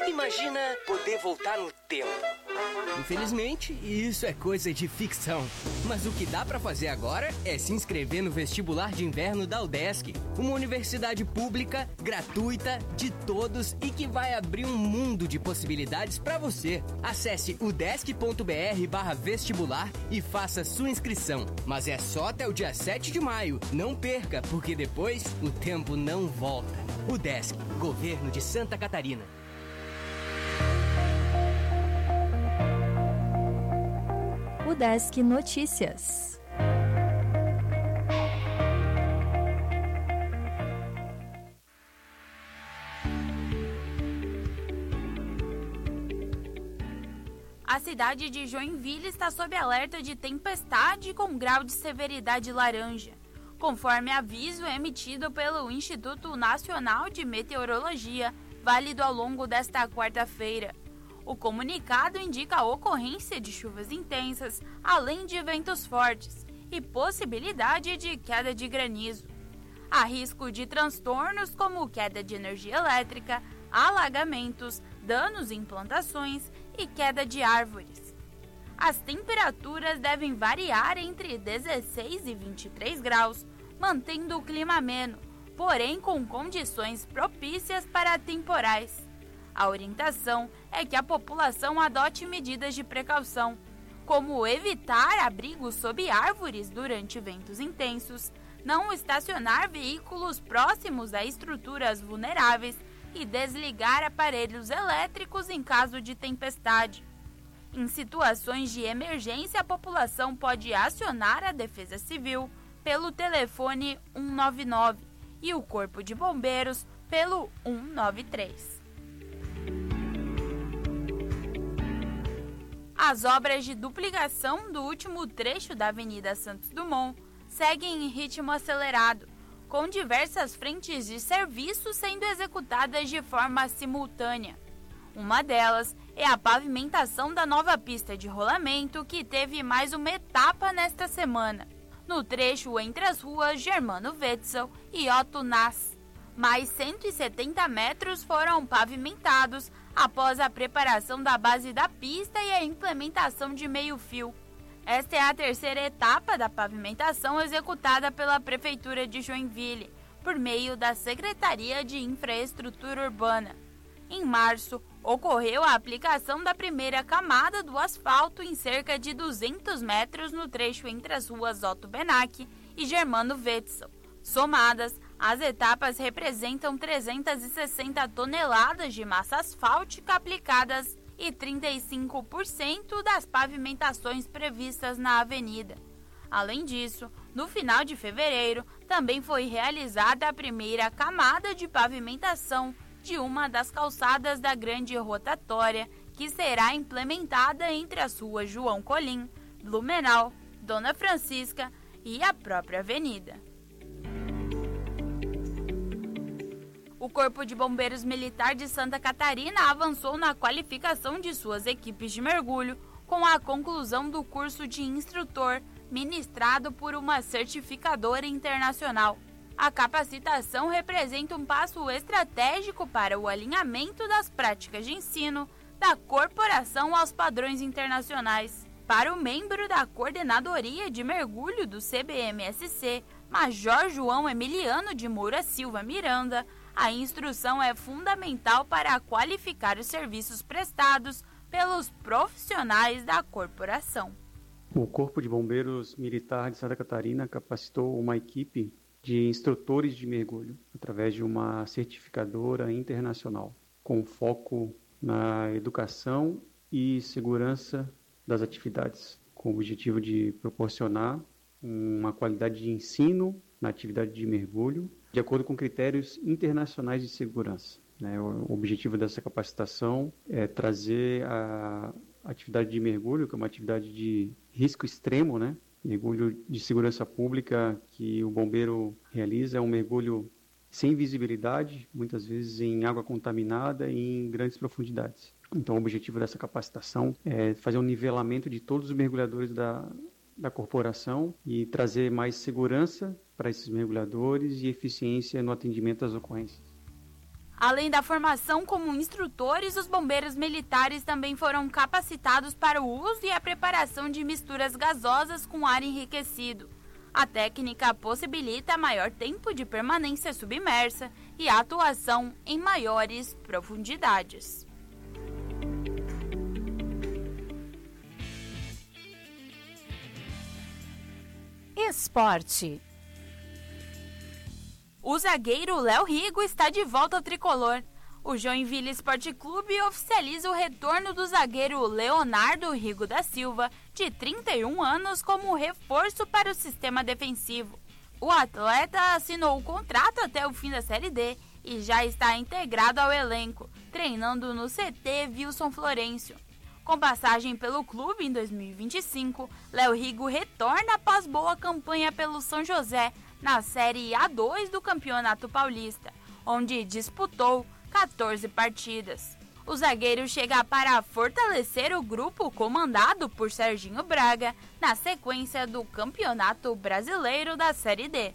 Imagina poder voltar no tempo. Infelizmente, isso é coisa de ficção. Mas o que dá pra fazer agora é se inscrever no vestibular de inverno da UDESC, uma universidade pública, gratuita, de todos e que vai abrir um mundo de possibilidades pra você. Acesse udesc.br/vestibular e faça sua inscrição. Mas é só até o dia 7 de maio. Não perca, porque depois o tempo não volta. UDESC, Governo de Santa Catarina. UDESC Notícias. A cidade de Joinville está sob alerta de tempestade com grau de severidade laranja, conforme aviso emitido pelo Instituto Nacional de Meteorologia, válido ao longo desta quarta-feira. O comunicado indica a ocorrência de chuvas intensas, além de ventos fortes e possibilidade de queda de granizo. Há risco de transtornos como queda de energia elétrica, alagamentos, danos em plantações e queda de árvores. As temperaturas devem variar entre 16 e 23 graus, mantendo o clima ameno, porém com condições propícias para temporais. A orientação é que a população adote medidas de precaução, como evitar abrigos sob árvores durante ventos intensos, não estacionar veículos próximos a estruturas vulneráveis e desligar aparelhos elétricos em caso de tempestade. Em situações de emergência, a população pode acionar a Defesa Civil pelo telefone 199 e o Corpo de Bombeiros pelo 193. As obras de duplicação do último trecho da Avenida Santos Dumont seguem em ritmo acelerado, com diversas frentes de serviço sendo executadas de forma simultânea. Uma delas é a pavimentação da nova pista de rolamento, que teve mais uma etapa nesta semana, no trecho entre as ruas Germano Wetzel e Otto Nass. Mais 170 metros foram pavimentados após a preparação da base da pista e a implementação de meio-fio. Esta é a terceira etapa da pavimentação executada pela Prefeitura de Joinville, por meio da Secretaria de Infraestrutura Urbana. Em março, ocorreu a aplicação da primeira camada do asfalto em cerca de 200 metros no trecho entre as ruas Otto Benac e Germano Wetzel. Somadas, as etapas representam 360 toneladas de massa asfáltica aplicadas e 35% das pavimentações previstas na avenida. Além disso, no final de fevereiro, também foi realizada a primeira camada de pavimentação de uma das calçadas da grande rotatória, que será implementada entre as ruas João Colim, Blumenau, Dona Francisca e a própria avenida. O Corpo de Bombeiros Militar de Santa Catarina avançou na qualificação de suas equipes de mergulho com a conclusão do curso de instrutor ministrado por uma certificadora internacional. A capacitação representa um passo estratégico para o alinhamento das práticas de ensino da corporação aos padrões internacionais. Para o membro da Coordenadoria de Mergulho do CBMSC, Major João Emiliano de Moura Silva Miranda, a instrução é fundamental para qualificar os serviços prestados pelos profissionais da corporação. O Corpo de Bombeiros Militar de Santa Catarina capacitou uma equipe de instrutores de mergulho através de uma certificadora internacional, com foco na educação e segurança das atividades, com o objetivo de proporcionar uma qualidade de ensino na atividade de mergulho, de acordo com critérios internacionais de segurança. O objetivo dessa capacitação é trazer a atividade de mergulho, que é uma atividade de risco extremo, mergulho de segurança pública que o bombeiro realiza, é um mergulho sem visibilidade, muitas vezes em água contaminada e em grandes profundidades. Então, o objetivo dessa capacitação é fazer um nivelamento de todos os mergulhadores da corporação e trazer mais segurança para esses mergulhadores e eficiência no atendimento às ocorrências. Além da formação como instrutores, os bombeiros militares também foram capacitados para o uso e a preparação de misturas gasosas com ar enriquecido. A técnica possibilita maior tempo de permanência submersa e atuação em maiores profundidades. Esporte. O zagueiro Léo Rigo está de volta ao tricolor. O Joinville Esporte Clube oficializa o retorno do zagueiro Leonardo Rigo da Silva, de 31 anos, como reforço para o sistema defensivo. O atleta assinou o contrato até o fim da Série D e já está integrado ao elenco, treinando no CT Wilson Florencio. Com passagem pelo clube em 2025, Léo Rigo retorna após boa campanha pelo São José na Série A2 do Campeonato Paulista, onde disputou 14 partidas. O zagueiro chega para fortalecer o grupo comandado por Serginho Braga na sequência do Campeonato Brasileiro da Série D.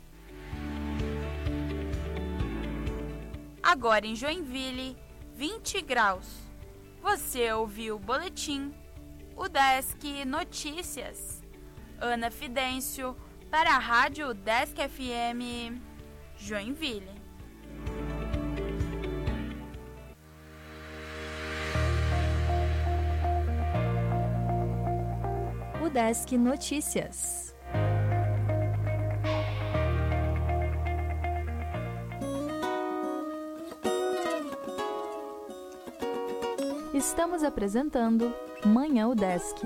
Agora em Joinville, 20 graus. Você ouviu o boletim, o Desk Notícias. Ana Fidêncio, para a Rádio Desk FM, Joinville. O Desk Notícias. Estamos apresentando Manhã o Desk.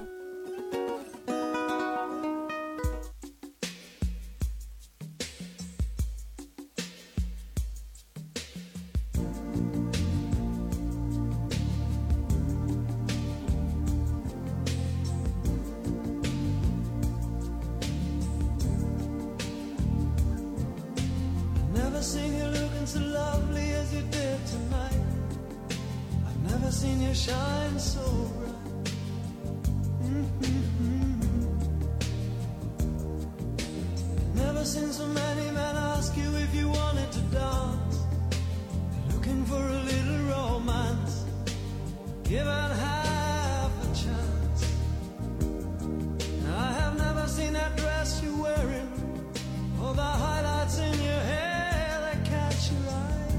Never seen you looking so lovely as you did tonight. I've never seen you shine so bright. Never seen so many men ask you if you wanted to dance. They're looking for a little romance, given half a chance. I have never seen that dress you're wearing, or the highlights in your hair that catch your eye.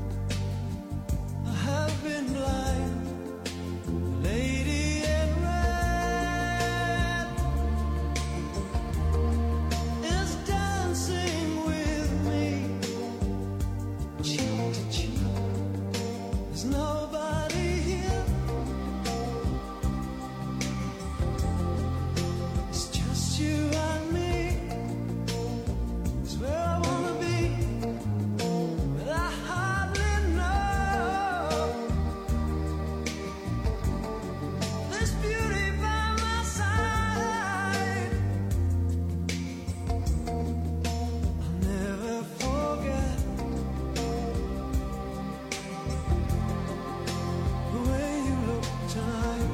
I have been blind, lady in red is dancing with me, cheek to cheek. There's nobody here, it's just you and me. Where I wanna be, but I hardly know. This beauty by my side, I'll never forget the way you look tonight.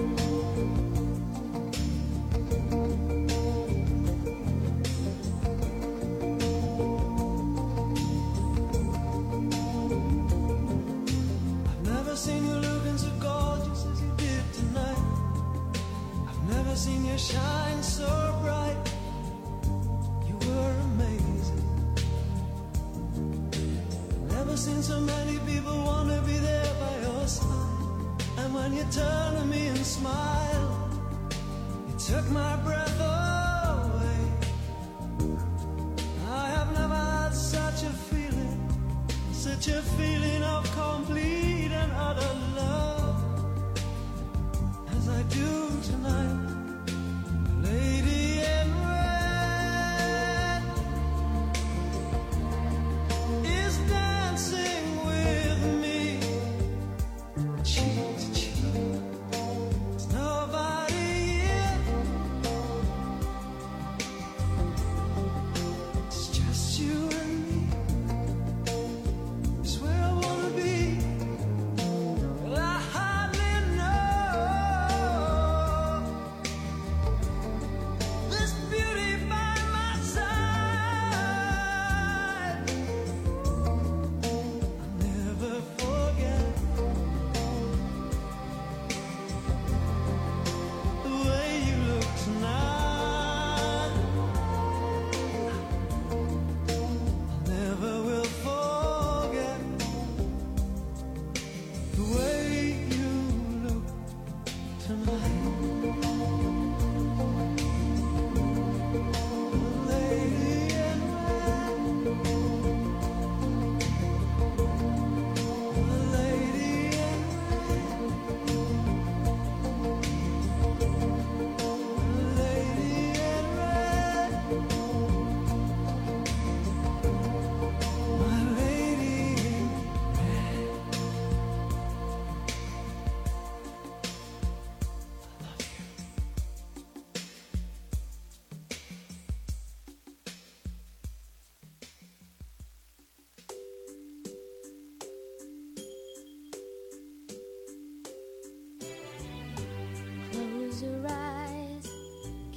Never seen you looking so gorgeous as you did tonight. I've never seen you shine so bright. You were amazing. Never seen so many people want to be there by your side. And when you turn to me and smile, you took my breath away. I have never had such a feeling of complete and utter love as I do tonight. Lady in red is dancing with me, cheek to cheek. There's nobody here, it's just you and me. It's where I wanna be,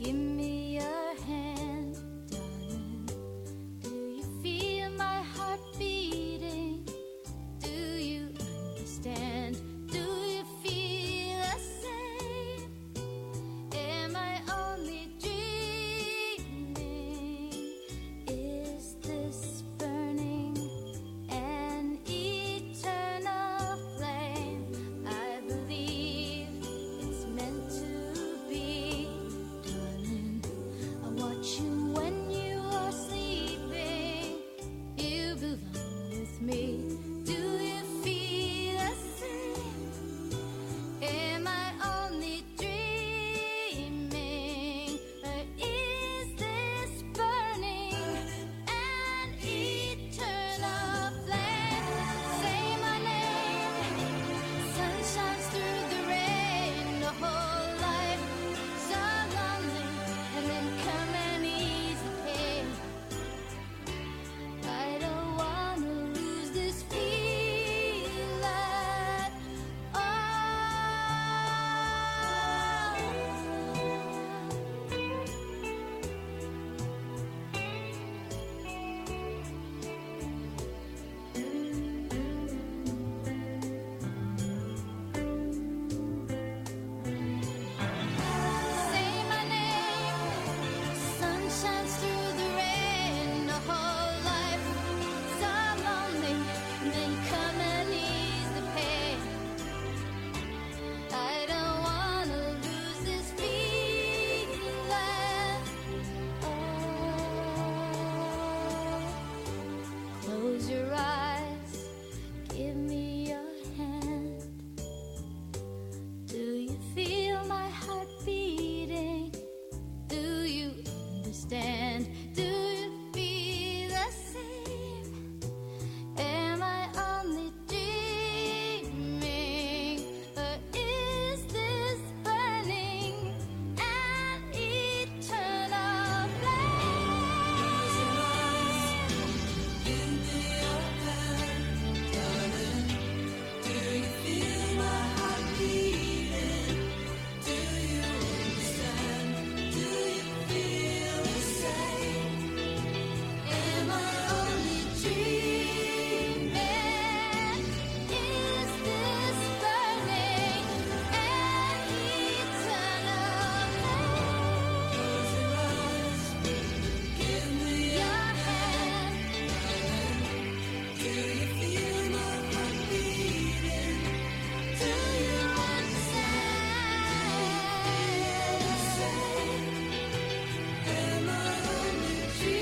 Give me your hand, darling. Do you feel my heart beating? Do you understand? Do you feel the same? Am I only dreaming? Is this burning an eternal flame? I believe it's meant to be. Darling, I watch you when you are sleeping. You belong with me. Do you feel the same? Am I only dreaming? Or is this burning an eternal flame? Say my name. Sun shines through the rain. The whole life so lonely, and then come and ease the pain. I don't wanna lose this feeling. Oh. Say my name. Sun shines through the rain. The whole life so lonely, and then come and ease the pain. I don't wanna lose this feeling. Oh. Close your eyes. Give me your hand. Do you feel my heart beating? Do you understand? Do you feel the same? Am I only dreaming? Or is this burning an eternal flame? Give me your hand, darling. Do you feel my heart beating? Do you understand? Do you feel the same? Am I only dreaming? Is this burning an eternal flame? Close your eyes. Give me your hand. Do you feel my heart beating? Do you understand? Am I only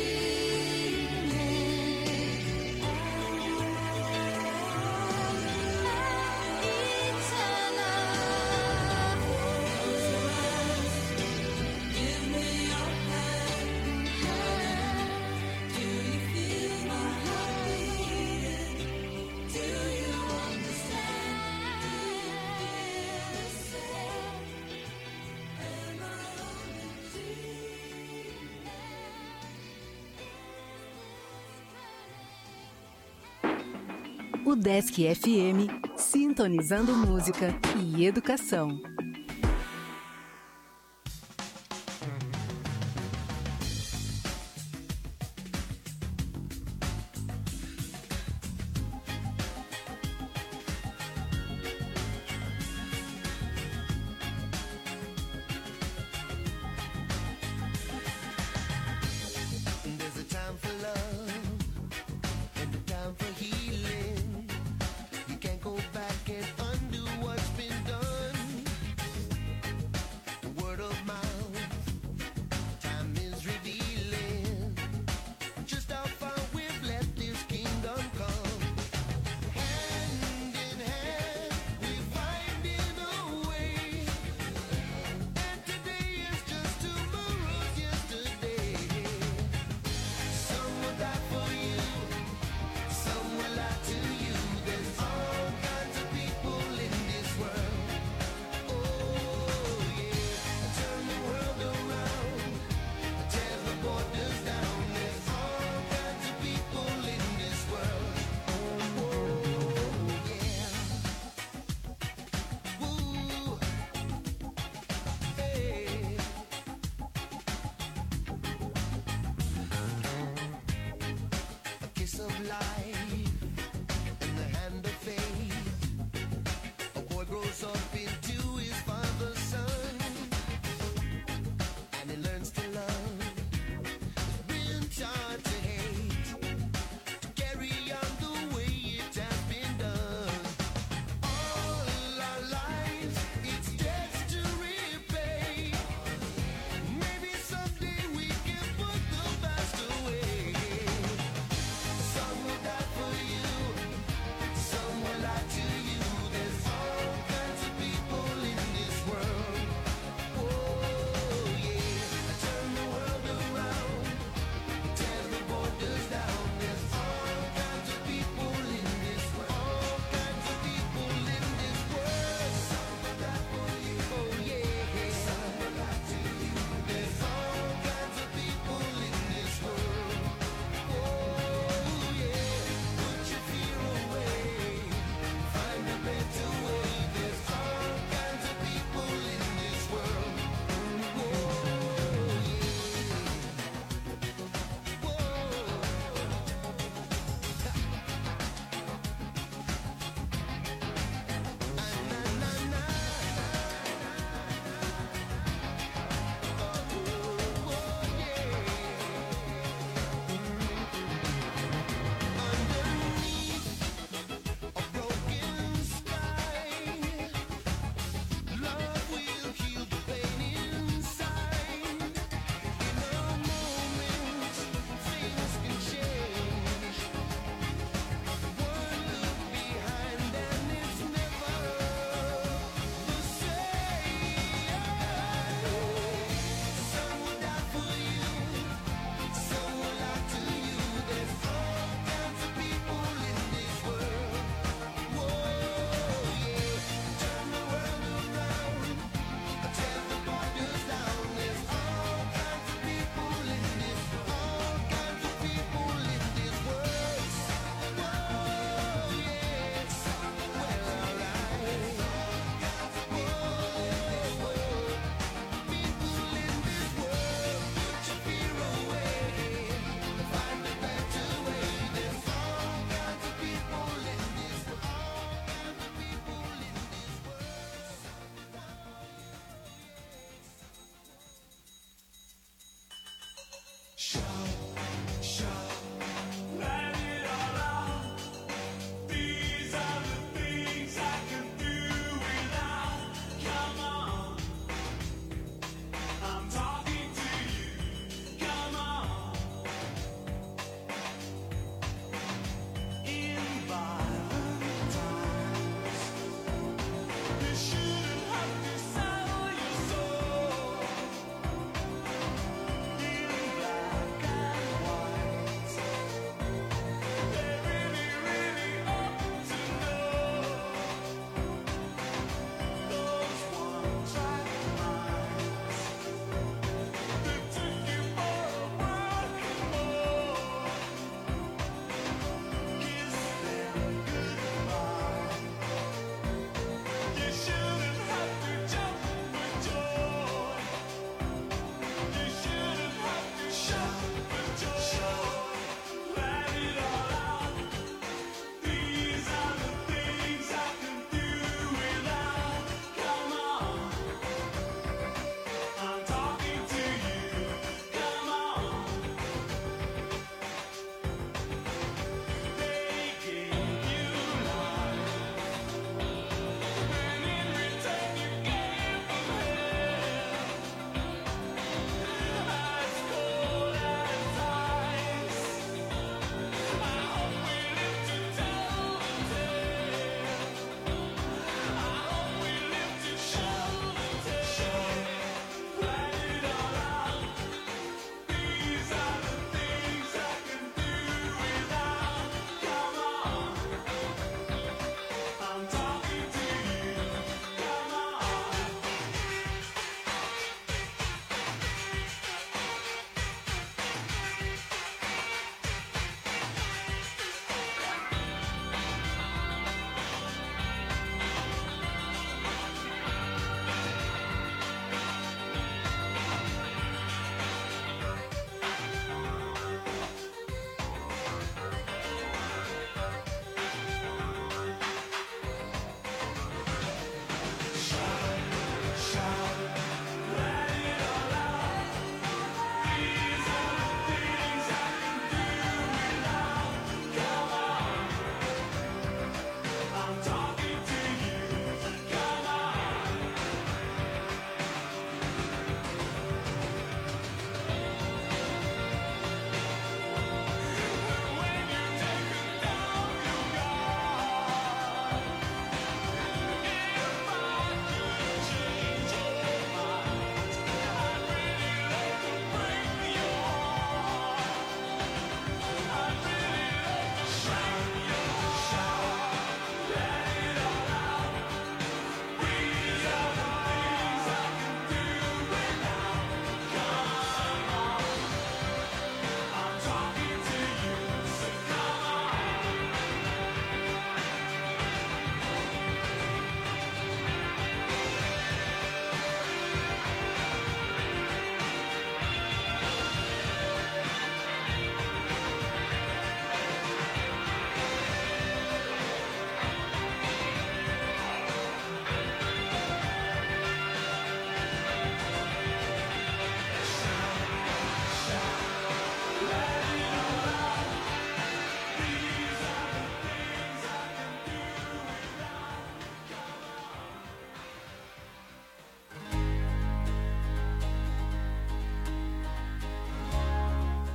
O Desk FM, sintonizando música e educação. There's a time for love and a time for healing. You can't go back and undo what's been done.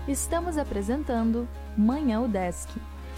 Estamos apresentando Manhã UDESC.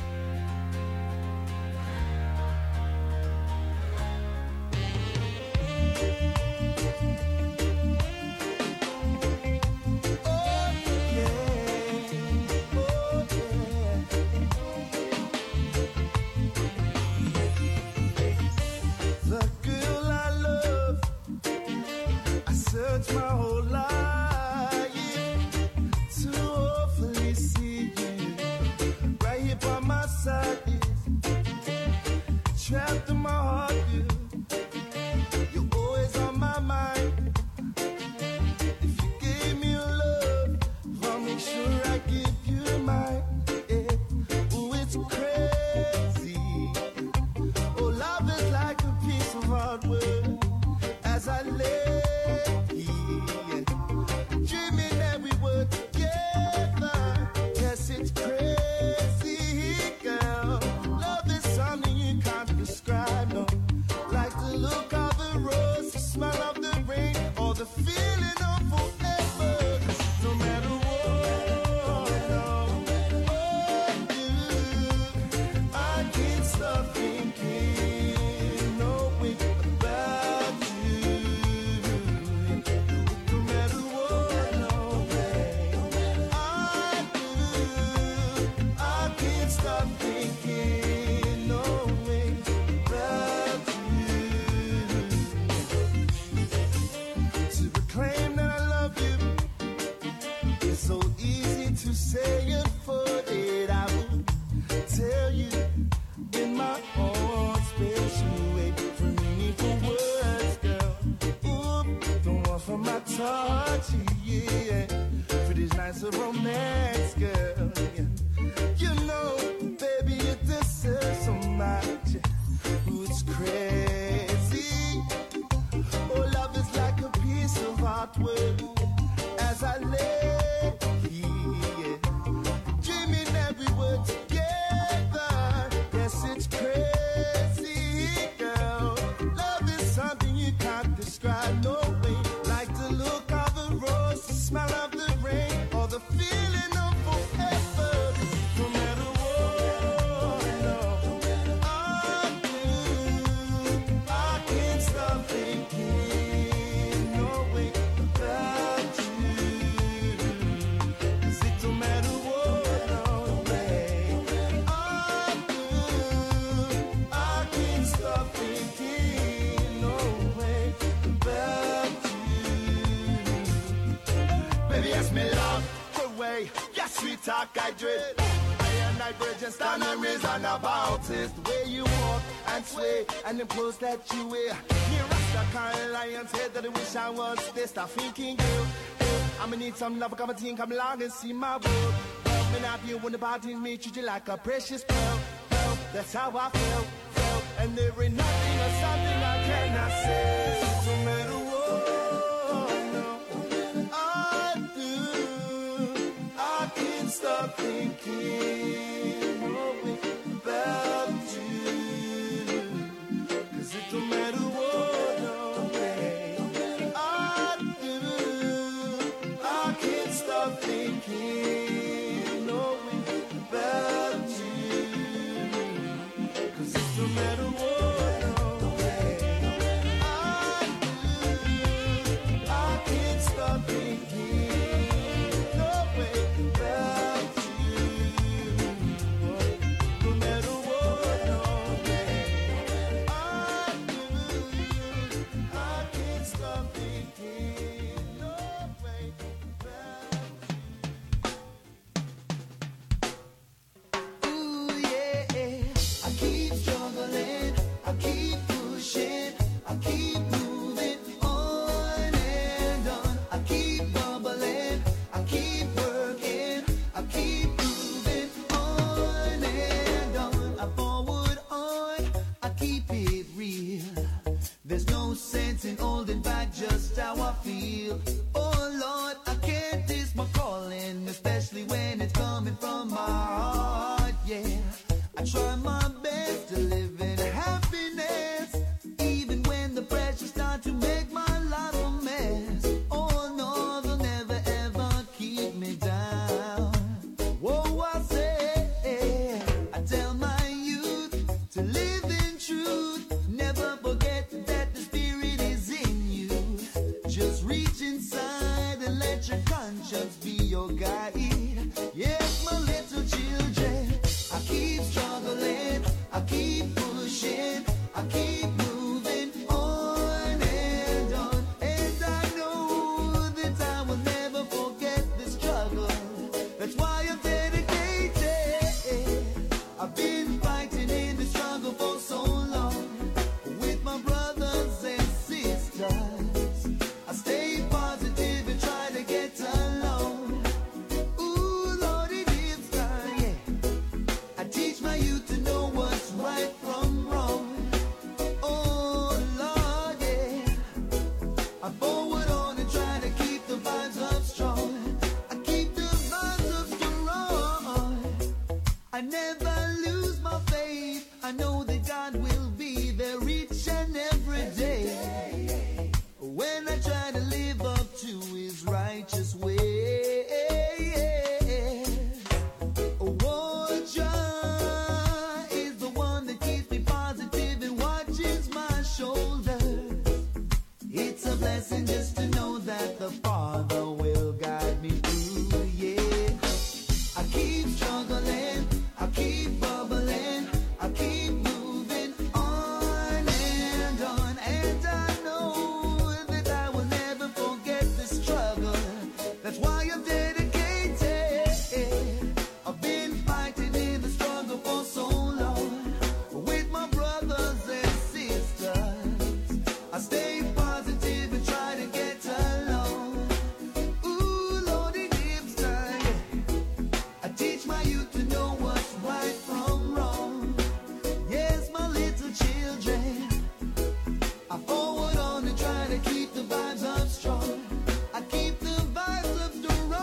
And them clothes that you wear, me Rasta Carolinean said that I wish I was this. Stop thinking, girl, I'ma need some love. Come and think, come along and see my world. Well, me not be when the body me treat you like a precious pearl. That's how I feel. And there ain't nothing or something I cannot say. So no matter what I do, I can't stop thinking about you. No matter what, no way I do, I can't stop thinking, no way about you. 'Cause it's no matter what, no way I do, I can't stop thinking, no way about you. No matter what, no way I can't stop thinking, no way about you. Ooh, yeah, I keep struggling, I keep pushing, I keep moving on and on. I keep bubbling, I keep working, I keep moving on and on. I forward on, I keep it real. There's no sense in holding back just how I feel. Oh Lord, I can't diss my calling, especially when it's coming from my heart, yeah. I try my best to live in happiness, even when the pressure starts to make my life a mess. Oh no, they'll never ever keep me down. conscience be your guide. Yes, my little children, I keep struggling, I keep pushing, I keep moving on and on. And I know that I will never forget the struggle. That's why I'm dedicated. I've been fighting in the struggle for so long with my brothers and sisters. I stay positive and try to get along. Ooh, Lord, it is time, yeah. I teach my youth to know what's right from wrong. Oh, Lord, yeah. I forward on and try to keep the vibes up strong. I keep the vibes up strong. I never lose my faith. I know that God will be there each and every day. When I try to live up to his righteous way. Oh, Jah is the one that keeps me positive and watches my shoulder. It's a blessing just to know that the Father will guide me through, yeah. I keep struggling, I keep bubbling, I keep moving on and on. And I know that I will never forget the struggle. That's why I'm dedicated. I've been fighting in the struggle for so long with my brothers and sisters. I stay positive and try to get along. Ooh, Lord, it gives time. I teach my youth to know what's right from wrong. Yes, my little children, I forward on and try to keep the vibes up strong. I keep the vibes up strong.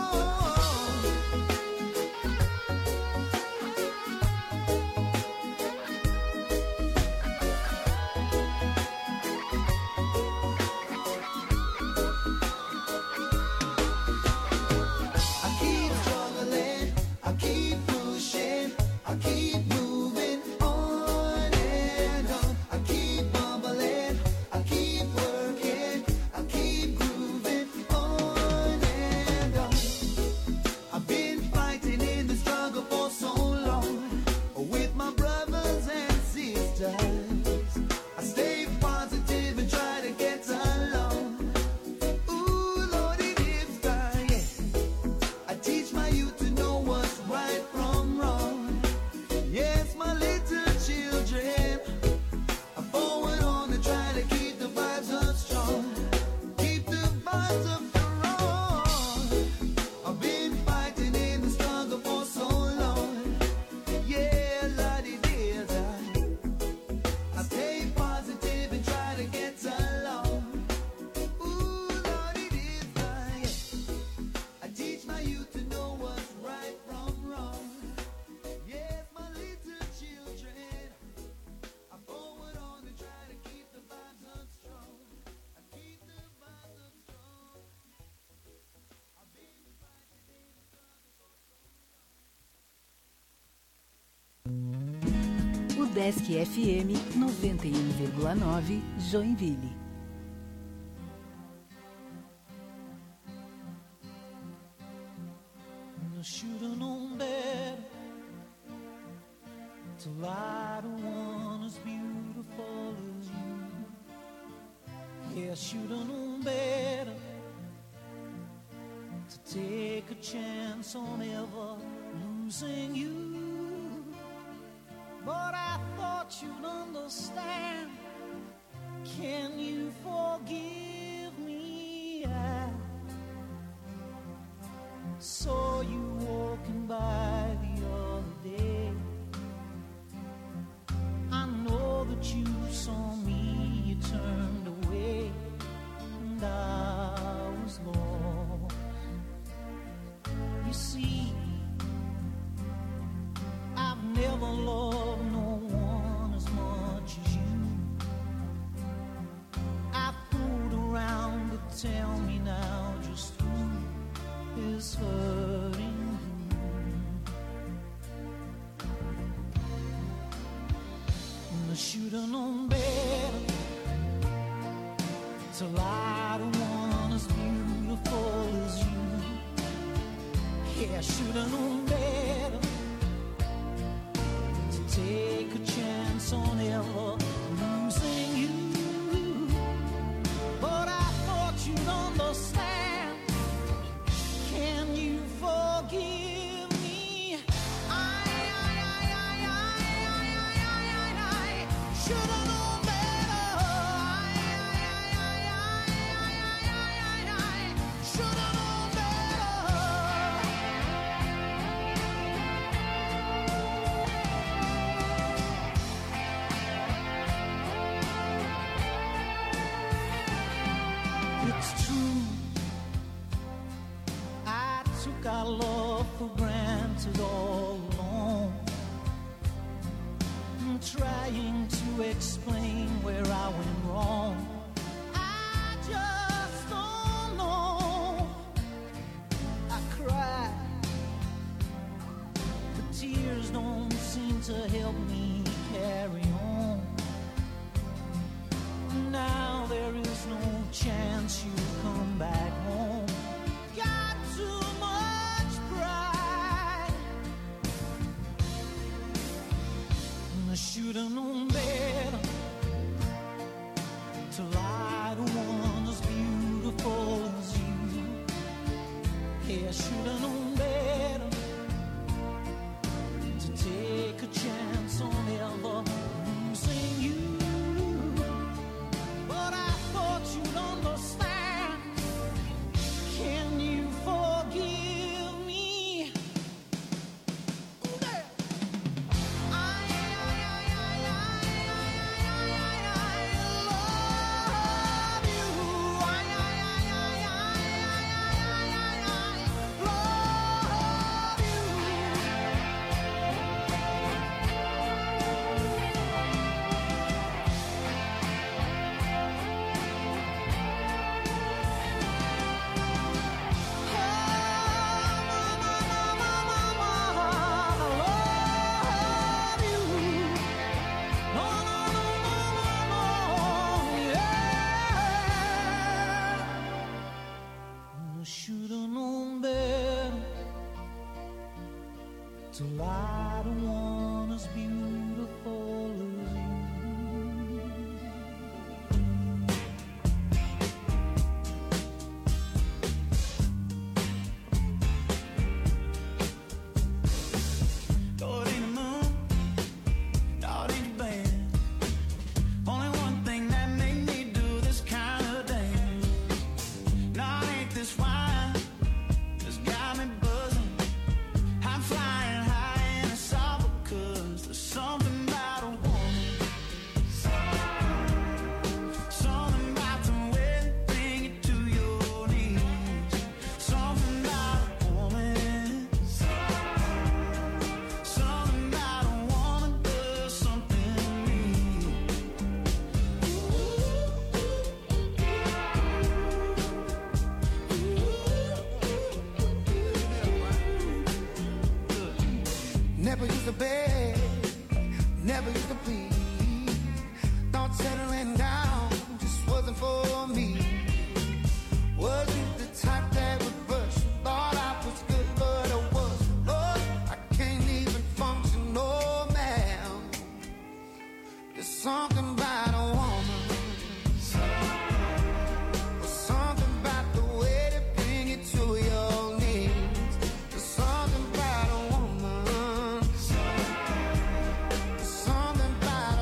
I keep struggling, I keep pushing, I keep moving on and on. I keep bubbling, I keep working, I keep grooving on and on. I've been fighting in the struggle for so long with my brothers and sisters. I stay positive and try to get along. Ooh, Lord, it is time, yeah. I teach my youth to know what's right from wrong. Yes, my little children, I forward on and try to keep the vibes up strong. Keep the vibes up strong. I've been fighting in the struggle for so long. Yeah, Lord, it is I stay positive and try to get along. Ooh, Lord, it is yeah. I teach my youth to know what's right from wrong. Yes, my little children, I forward on and try to keep the vibes up strong. I keep the vibes up strong. I've been fighting in the struggle for so long. O Desk FM 91,9 Joinville. I should've known better to lie to one as beautiful as you. Yeah, I should've known better to take a chance on ever losing you. But I thought you'd understand. Can you forgive me? I saw you walking by the other day. I know that you saw me, you turned away, and I was lost. You see, I've never loved no one as much as you. I fooled around, but tell me now just who is hurting who. And I should've known better to lie to one as beautiful as you. I should've known better to take a chance on ever losing you. But I thought you'd understand. Can you forgive me? I should've known better. Should've known better. It's true, I took our love for granted all along. I'm trying to explain where I went wrong. I just don't know. I cry, but tears don't seem to help me carry on. Now there is no chance you'll come back home. Got too much pride. And I should've known better to lie to one as beautiful as you. Yeah, I should've known better to take a chance on ever losing you. But I thought you'd understand. Can you forgive me? I love you. Should've known better to lie to one as beautiful as you. No, it ain't the moon. No, it ain't the band. Only one thing that made me do this kind of dance. No, it ain't this wine. It's got me buzzing. I'm flying high and it's all because there's something about a woman. Something about the way they bring you to your knees. Something about a woman. Something about a woman does something to me. Never used to beg, never used to plead. Thought settling down just wasn't for me. Wasn't the type that would rush. Thought I was good, but I was. Oh, I can't even function, no ma'am. There's something about a woman. Something about the way they bring you to your knees. There's something about a woman. Something about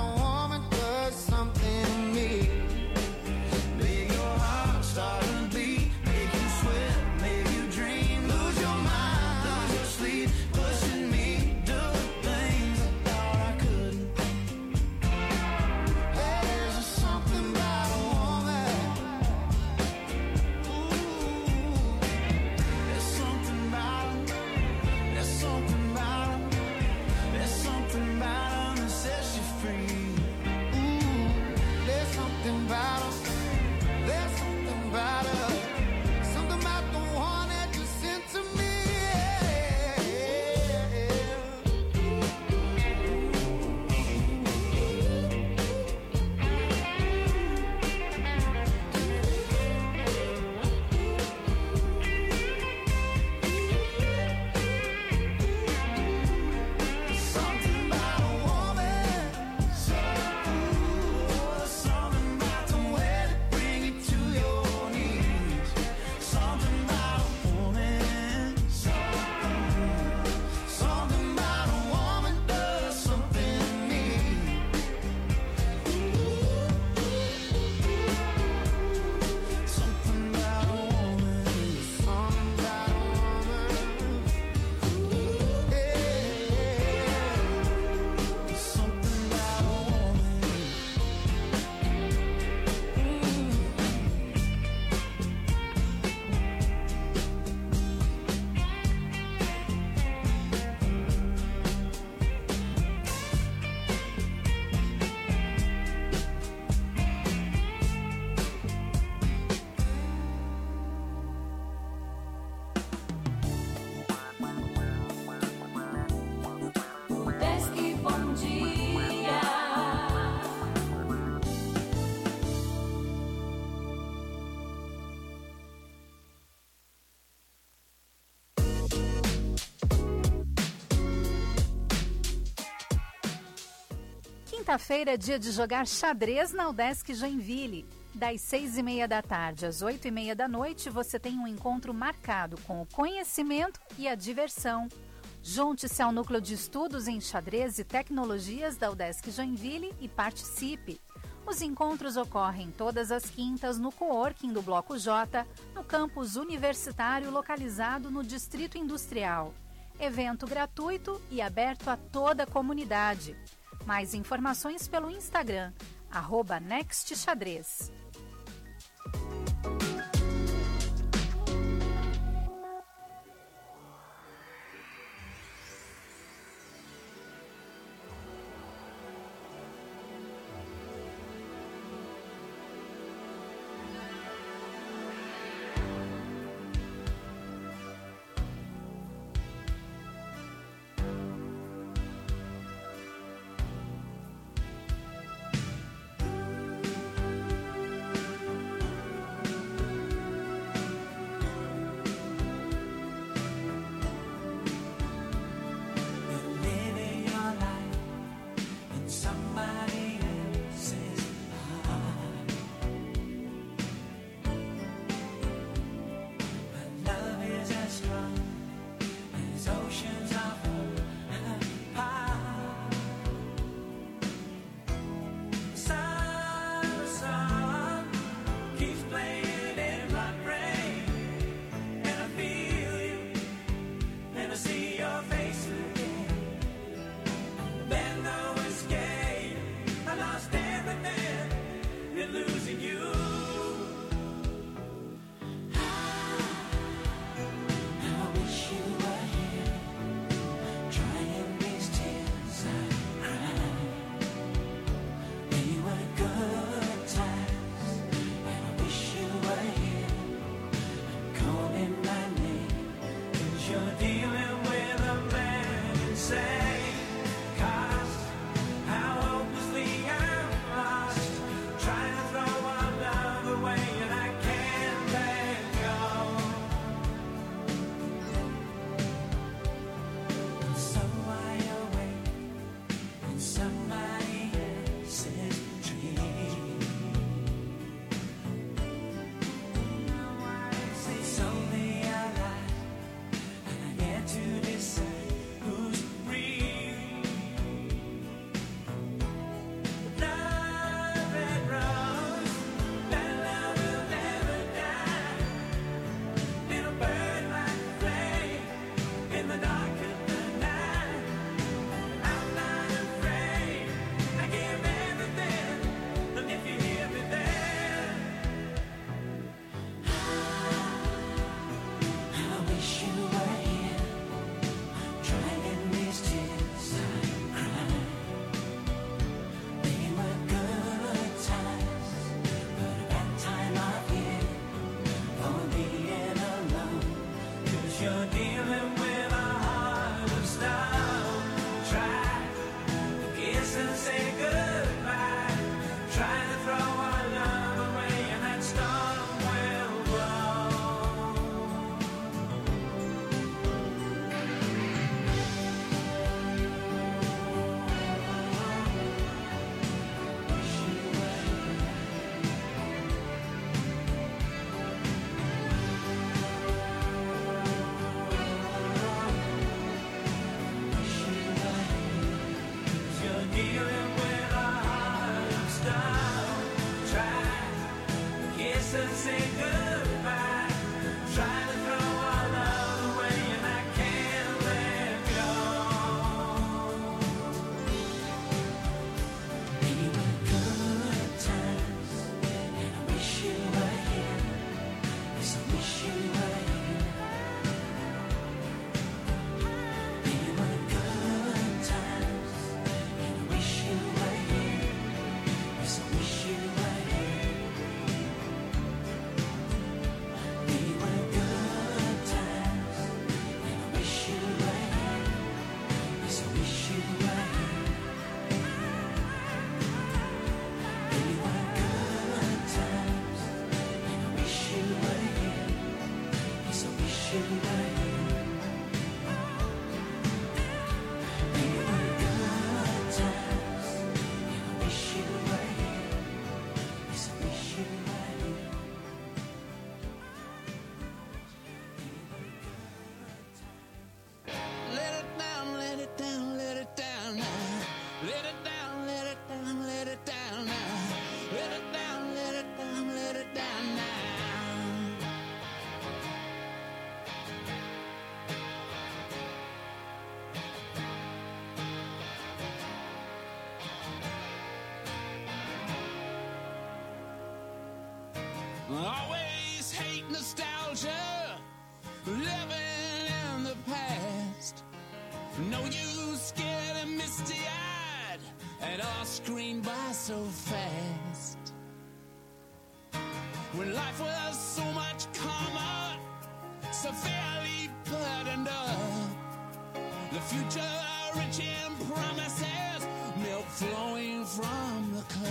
Quinta-feira é dia de jogar xadrez na UDESC Joinville. Das 6h30 da tarde às 8h30 da noite, você tem um encontro marcado com o conhecimento e a diversão. Junte-se ao Núcleo de Estudos em Xadrez e Tecnologias da UDESC Joinville e participe. Os encontros ocorrem todas as quintas no coworking do Bloco J, no campus universitário localizado no Distrito Industrial. Evento gratuito e aberto a toda a comunidade. Mais informações pelo Instagram, @nextxadrez. No use getting misty-eyed, and all screened by so fast. When life was so much calmer, so fairly buttoned up, the future rich in promises, milk flowing from the cup.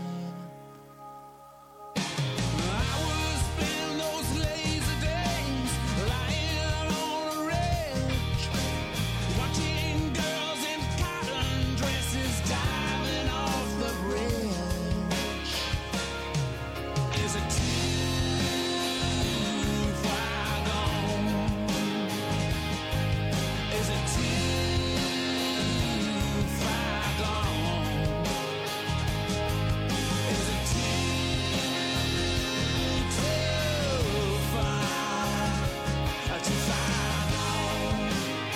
I would spend those lazy days lying on a ridge, watching girls in cotton dresses diving off the bridge. Is it too far gone? Is it too far gone? Is it too far gone?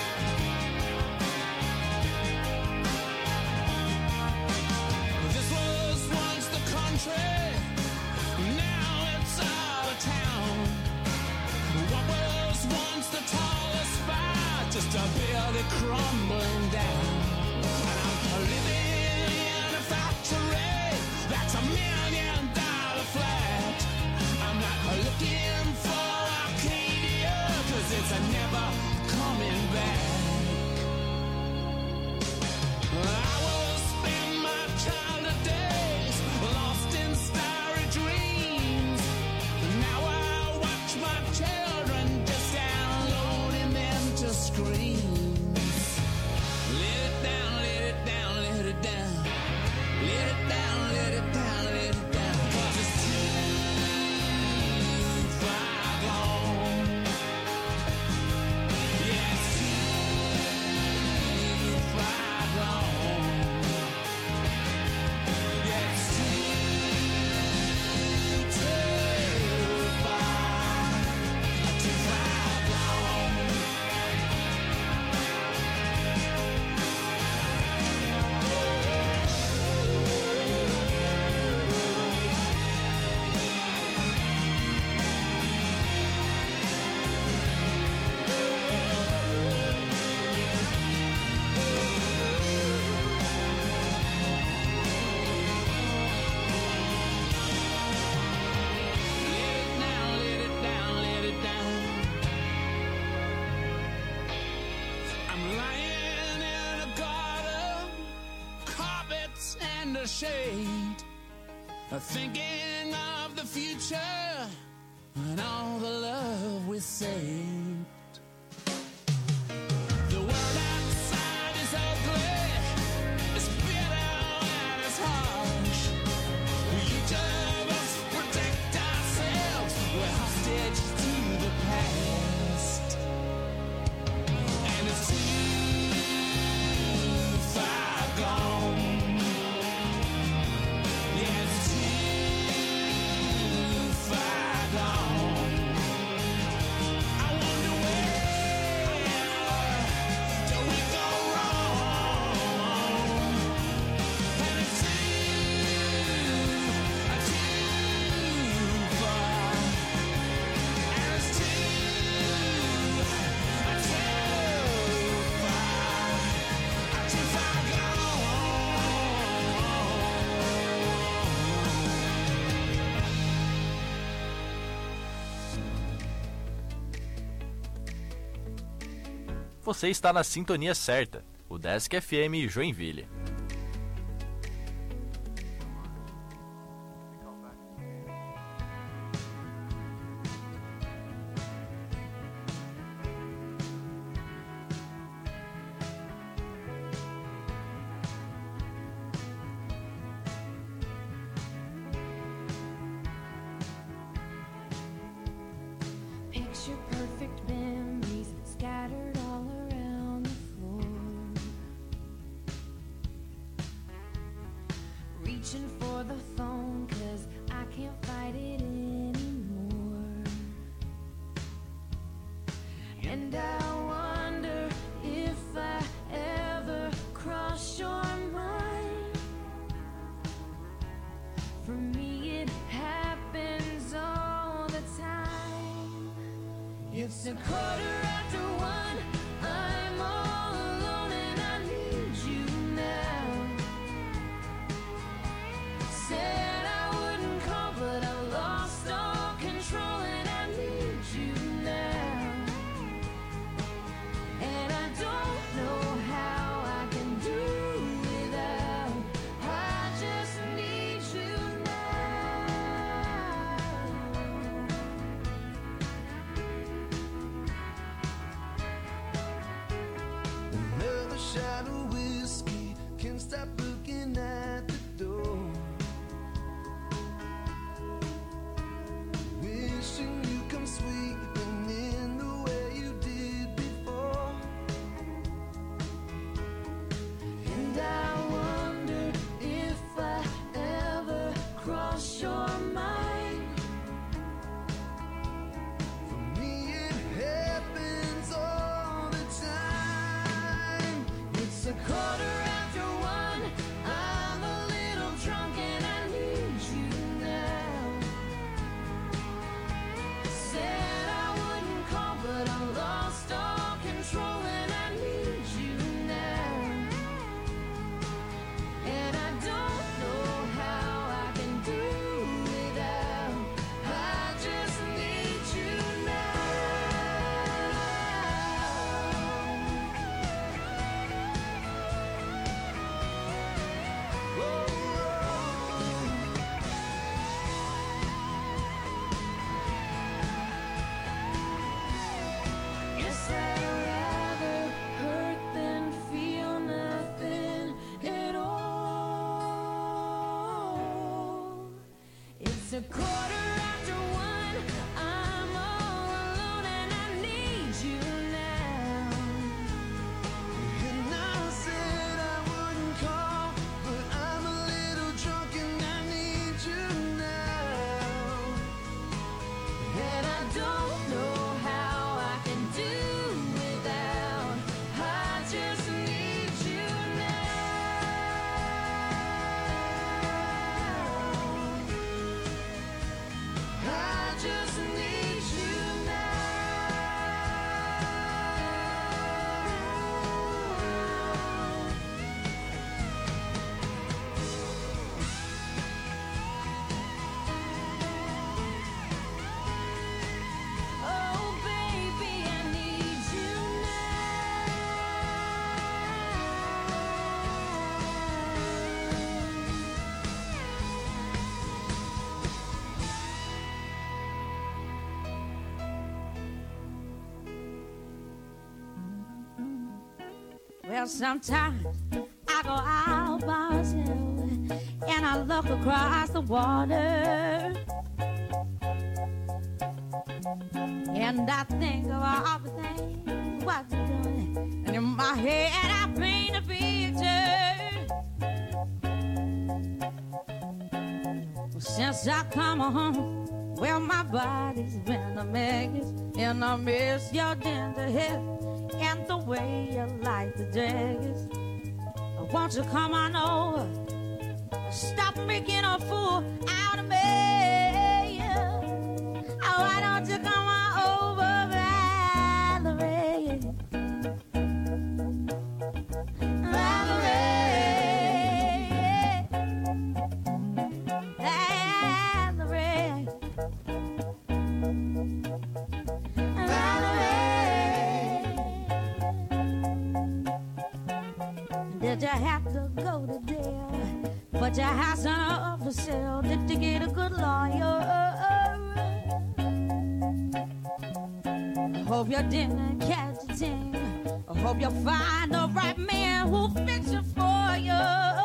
This was once the country, now it's all a town. What was once the tallest spire, just a building crumbling down. And I'm living in a factory that's $1 million flat. I'm not looking for Arcadia, 'cause it's never coming back. I will spend my childhood days lost in starry dreams. Now I watch my children just downloading them to screens. Let it down, let it down, let it down. Let it down, let it down, let it down. 'Cause it's too far gone. Yeah, it's too far gone. Yeah, it's too far gone. Let it down, let it down, let it down. I'm lying in a garden, carpets and a shade, thinking of the future and all the love we saved. The world outside is ugly, it's bitter and it's harsh. Each of us protect ourselves, we're hostage to the past. And it's too far gone. Yeah, it's too far gone. I wonder where do we go wrong? And it's too far. And it's too far Você está na sintonia certa, o Desk FM Joinville. Picture perfect memories scattered all around the floor. Reaching for the phone 'cause I can't fight it anymore. And I wonder if I ever crossed your mind. For me it happens all the time. It's 1:15, I'm all alone. Well, sometimes I go out by myself and I look across the water, and I think of all the things what you're doing, and in my head I paint a picture. Well, since I come home, well, my body's been a mess, and I miss your tender hair and the way you like the daggers. Won't you come on over? Stop making a fool out of me. Oh, why don't you come on over, Valerie? Valerie, Valerie, Valerie. Did you have to go to jail? But your house up for sale. Did you get a good lawyer? I hope you didn't catch a thing. I hope you find the right man who'll fix it for you.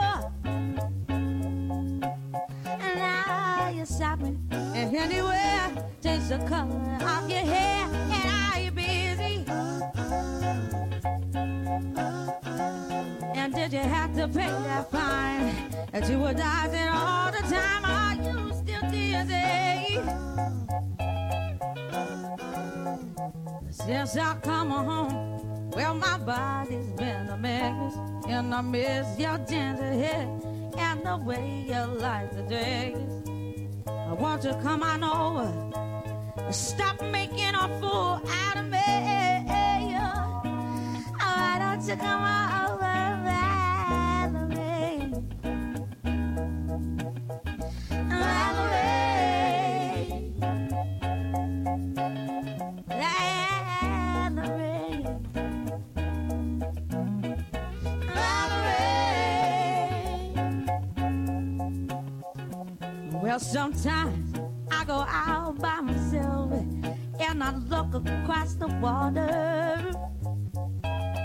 And now you're shopping and anywhere, change the color of your hair. And are you busy? And did you have to pay that fine that you were dodging all the time? Are you still dizzy? Since I come home, well, my body's been a mess, and I miss your tender hair and the way you like the days. I want you to come on over, stop making a fool out of me. Why don't you come on over? Well, sometimes I go out by myself and I look across the water,